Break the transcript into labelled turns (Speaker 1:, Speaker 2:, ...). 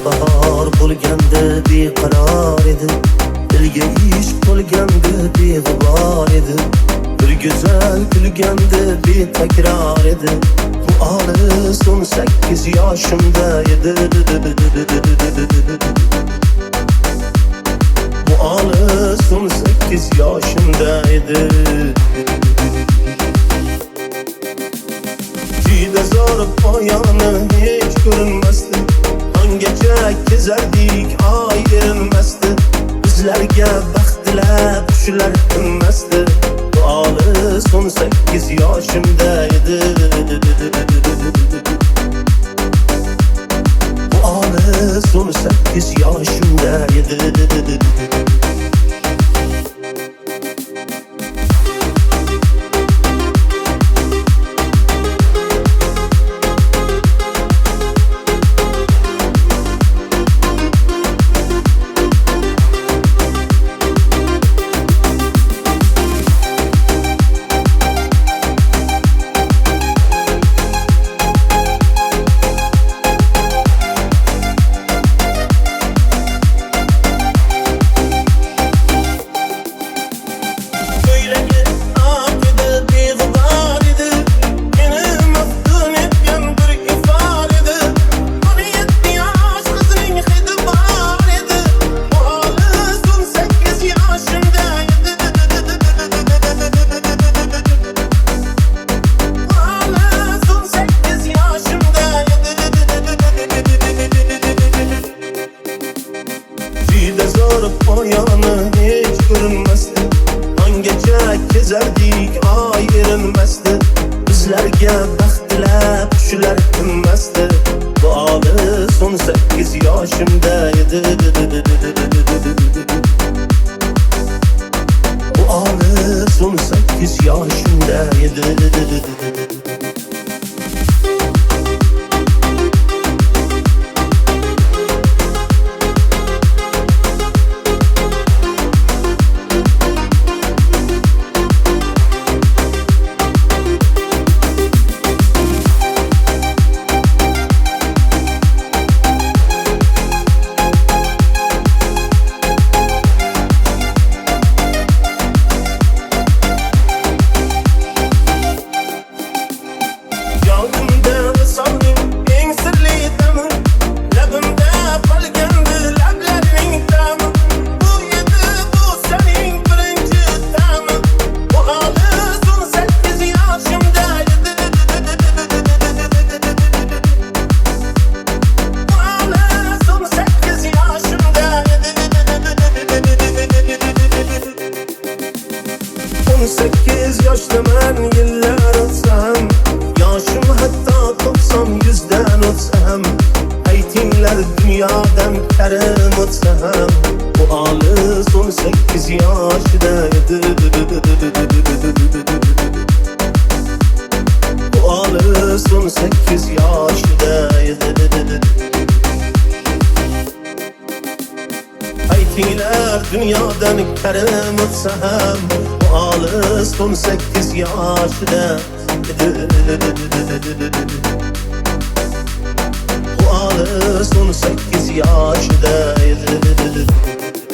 Speaker 1: bahor bo'lganda beqaror edi, dilga ishq to'lganda beg'ubor edi, bir go'zal kulganda betakror edi. Bu olis 18 yoshimda edi. Bu olis 18 yoshimda edi. Juda zo'r poyoni hech ko'rinmasdi, hangacha kezardik oy erinmasdi, bizlarga baxt tilab qushlar tinmasdi. Bu olis 18 yoshimda edi. Bu olis 18 yoshimda edi. Poyoni hech ko'rinmasdi, hangacha kezardik oy erinmasdi, bizlarga baxt tilab qushlar tinmasdi. Bu olis 18 yoshimda edi. Bu olis 18 yoshimda edi. Yoshdaman yillar o'tsam, yoshim hatto 90-100dan o'tsam, aytinglar dunyodan karim o'tsam, bu olis 18 yoshida edi. Bu olis 18 yoshida edi. Aytinglar dunyodan karim o'tsam, bu olis 18 yoshida edi. Bu olis 18 yoshida edi.